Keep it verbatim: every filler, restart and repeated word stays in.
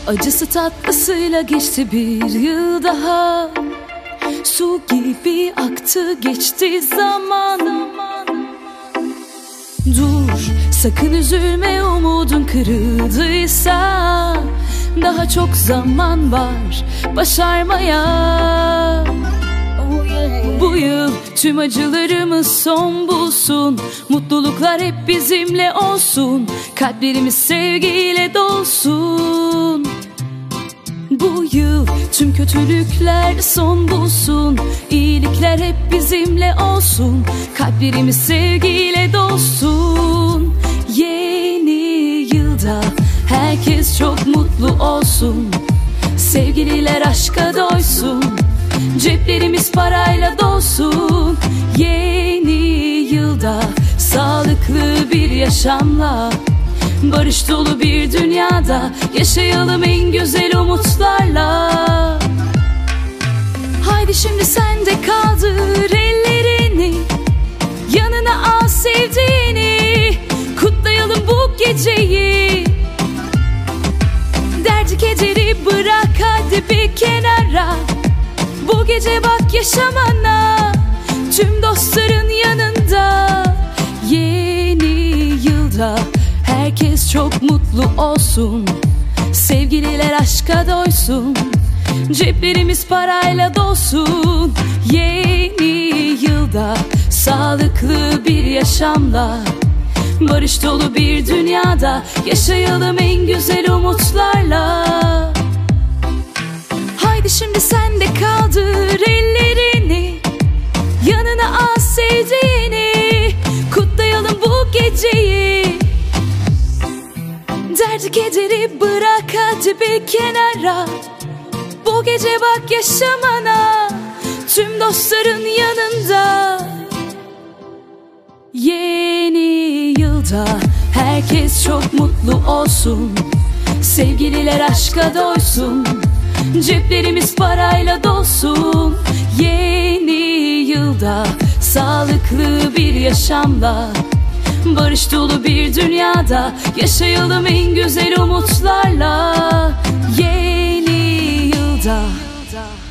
Acısı tatlısıyla geçti bir yıl daha. Su gibi aktı geçti zaman. Dur, sakın üzülme, umudun kırıldıysa daha çok zaman var başarmaya. Bu yıl tüm acılarımız son bulsun, mutluluklar hep bizimle olsun, kalplerimiz sevgiyle dolsun. Bu yıl tüm kötülükler son bulsun, iyilikler hep bizimle olsun, kalplerimiz sevgiyle dolsun. Yeni yılda herkes çok mutlu olsun, sevgililer aşka doysun, ceplerimiz parayla dolsun. Yeni yılda sağlıklı bir yaşamla, barış dolu bir dünyada yaşayalım en güzel umutlarla. Haydi şimdi sen de kaldır ellerini, yanına al sevdiğini, kutlayalım bu geceyi. Derdi kederi bırak hadi bir kenara, bu gece bak yaşamana, tüm dostların yanında. Yeni yılda herkes çok mutlu olsun, sevgililer aşka doysun, ceplerimiz parayla dolsun. Yeni yılda sağlıklı bir yaşamla, barış dolu bir dünyada yaşayalım en güzel umutlarla. Haydi şimdi sen de kaldır ellerini, yanına al sevdiğini, kutlayalım bu geceyi. Derdi kederi bırak hadi bir kenara, bu gece bak yaşamana, tüm dostların yanında. Yeni yılda herkes çok mutlu olsun, sevgililer aşka doysun, ceplerimiz parayla dolsun. Yeni yılda sağlıklı bir yaşamla, barış dolu bir dünyada yaşayalım en güzel umutlarla. Yeni yılda